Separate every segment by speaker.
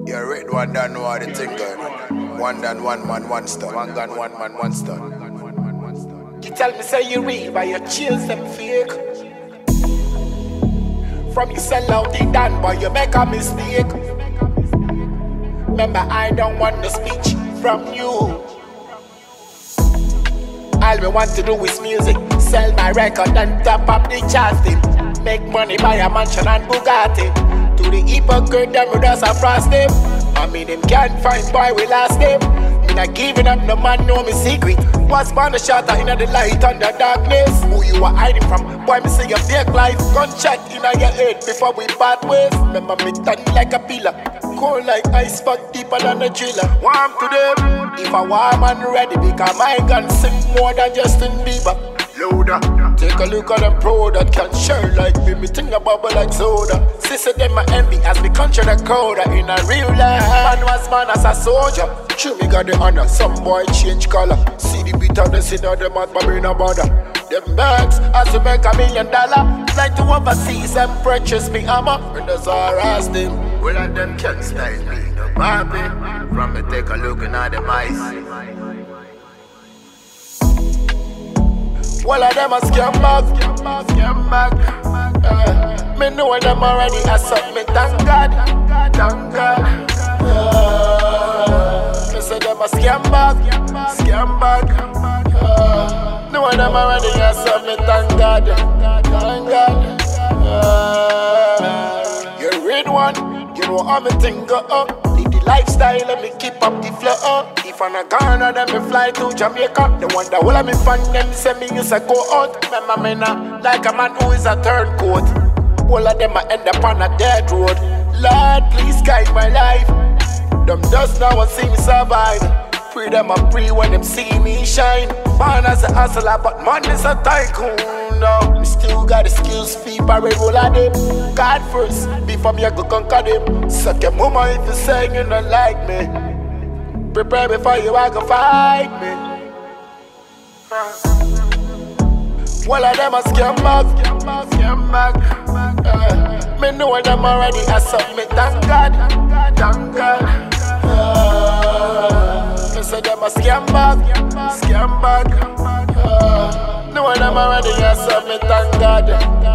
Speaker 1: Yeah, red one don't know how the thing going. One done, one man, one stun. One gun, one man, one stun.
Speaker 2: You tell me say you real, but your chills them fake. From you sell out the done, but you make a mistake. Remember, I don't want no speech from you. All we want to do is music. Sell my record and top up the charts thing. Make money, buy a mansion and Bugatti. To the hypocrite, them with us a frost them. I mean, them can't find boy, we lost them. Me not giving up, no man know me secret. Was born a shatter in the light and the darkness. Who you are hiding from? Boy, me see your fake life. Gunshot in your head before we part ways. Remember me turn like a pillar. Cold like ice, but deeper than a driller. Warm to them. If I warm and ready, because my gun sing more than Justin Bieber. Loader. Take a look at them pro that can share like me. Me think a bubble like soda. Sister them my envy as me country the coda. In a real life, man was born as a soldier. True me got the honor. Some boy change color. See the beat of the sin of the mouth, but me no bother. Them bags as to make $1 million. Like to overseas and purchase me armor. And that's all I ask them. Well, and them can't style me no Barbie. From me take a look at the mice. Well, of them a scam bag. Me know them already, I submit, thank God. Me say them a scam bag. Know them already, I submit, thank God. You read one, you know how me think go up. Live the lifestyle, let me keep up the flow up. If I'm a Ghana, then me fly to Jamaica. The wonder all of me fan them say me used to go out. Remember me now, like a man who is a turncoat. All of them I end up on a dead road. Lord, please guide my life. Them just now want see me survive. Pray them a pray when them see me shine. Born as a hustler, but man is a tycoon now. Me still got the skills, feet, barrel all of them. God first, before me I go conquer them. Suck your mama if you say you don't like me. Prepare before you I go fight me. All of them a scam bag. Me know them already, I submit, thank God. Me say them a scam bag. Know them already, I submit, thank God.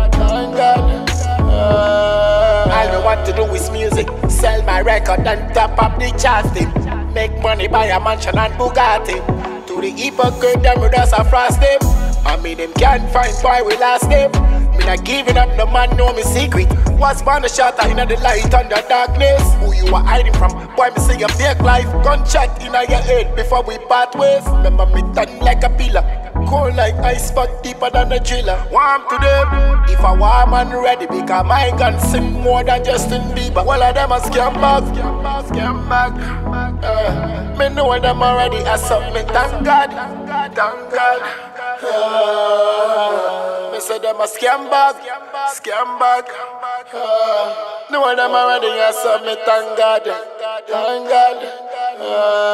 Speaker 2: All we want to do is music. Sell my record and top up the charts thing. Make money, buy a mansion and Bugatti. To the hypocrite, them with us a frost them. I mean, them can't find boy, we lost them. Me not giving up, no man know me secret. Was born a shatter in the light and the darkness. Who you are hiding from? Boy, me see your fake life. Gunshot in your head before we part ways. Remember me turn like a pillar. Cold like ice, but deeper than a driller. Warm to them. If I warm and ready, because my gun sing more than Justin Bieber. All of them a scam bag. Me know them already, I submit, thank God. Me say them a scam bag. Know them already, I submit, thank God.